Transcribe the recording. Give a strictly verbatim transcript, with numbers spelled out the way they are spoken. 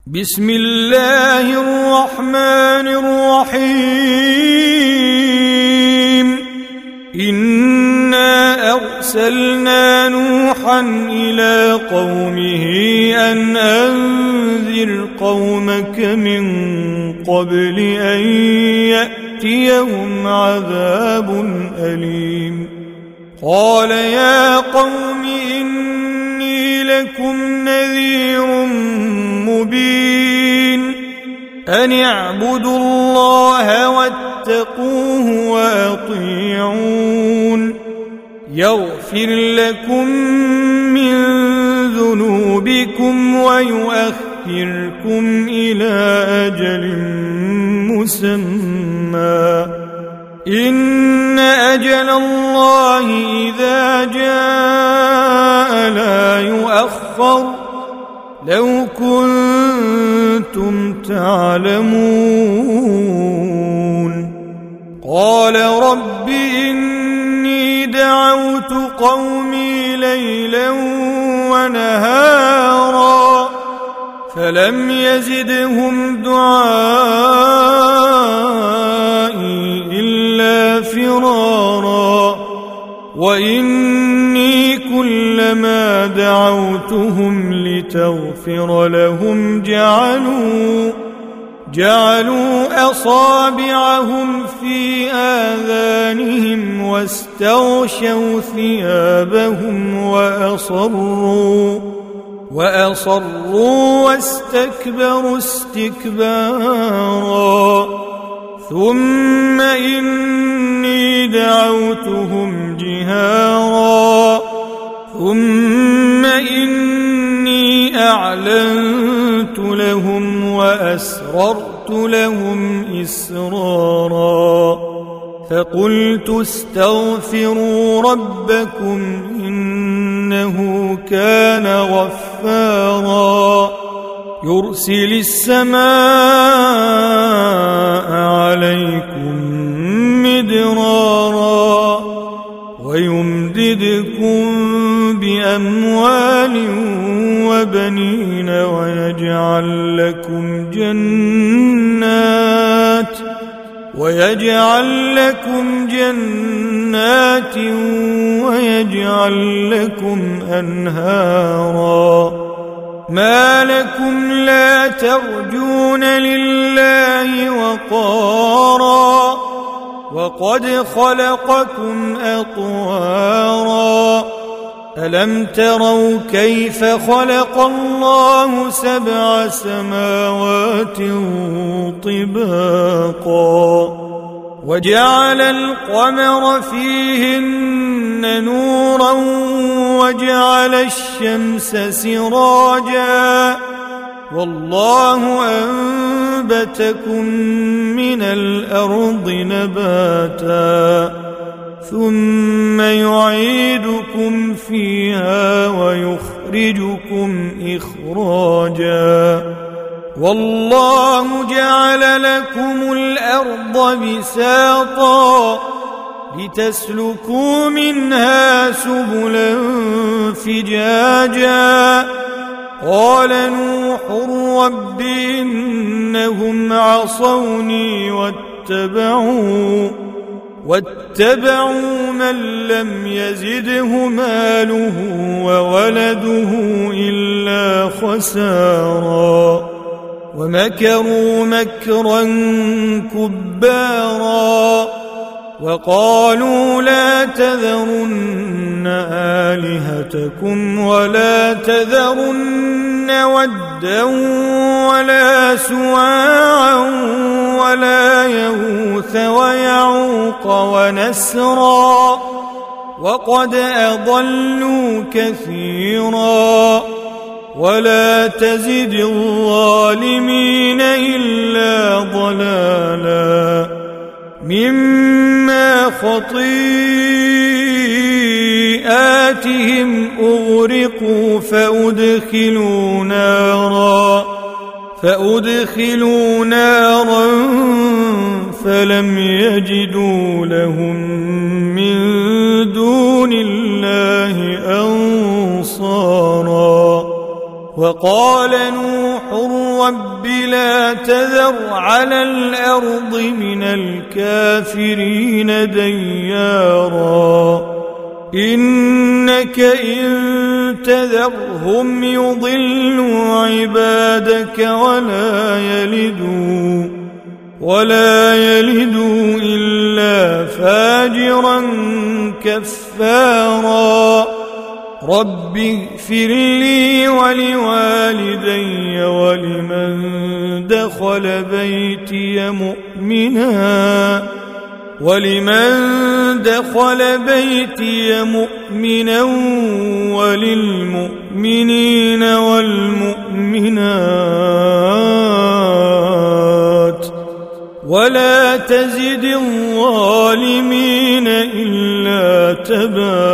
بسم الله الرحمن الرحيم إنا أرسلنا نوحا إلى قومه أن أنذر قومك من قبل أن يأتيهم عذاب أليم قال يا قوم إني لكم نذير مبين أن اعبدوا الله واتقوه وأطيعون يغفر لكم من ذنوبكم ويؤخركم إلى أجل مسمى إن أجل الله إذا جاء لا يؤخر لو كنتم تعلمون قال رب إني دعوت قومي ليلا ونهارا فلم يزدهم دعائي إلا فرارا وإني كلما دعوتهم لتغفر لهم جعلوا جعلوا أصابعهم في آذانهم واستغشوا ثيابهم وأصروا وأصروا واستكبروا استكبارا ثم إني دعوتهم جهارا ثم إني أعلنت لهم وأسررت لهم إسرارا فقلت استغفروا ربكم إنه كان غفارا يرسل السماء عليكم مدرارا ويمددكم بأموال وبنين ويجعل لكم جنات ويجعل لكم جنات ويجعل لكم أنهارا ما لكم لا ترجون لله وقارا وقد خلقكم أطوارا ألم تروا كيف خلق الله سبع سماوات طباقا وجعل القمر فيهن نورا وجعل الشمس سراجا والله أنبتكم من الأرض نباتا ثم يعيدكم فيها ويخرجكم إخراجا والله جعل لكم الأرض بساطا لتسلكوا منها سبلا فجاجا قال نوح رب إنهم عصوني واتبعوا واتبعوا من لم يزده ماله وولده إلا خسارا ومكروا مكرا كبارا وقالوا لا تذرن آلهتكم ولا تذرن ودا ولا سواعا ولا يغوث ويعوق ونسرا وقد أضلوا كثيرا ولا تزد الظالمين إلا ضلالا مما خطيئاتهم أغرقوا فأدخلوا نارا فأدخلوا نارا فلم يجدوا لهم من دون الله أنصارا وقال نوح رب لا تذر على الأرض من الكافرين ديارا إنك إن تذرهم يضلوا عبادك ولا يلدوا ولا يلدوا إلا فاجرا كفارا رب اغفر لي ولوالدي ولمن دخل بيتي مؤمنا ولمن دخل بيتي مؤمنا وللمؤمنين والمؤمنات ولا تزد الظالمين إلا تبارا.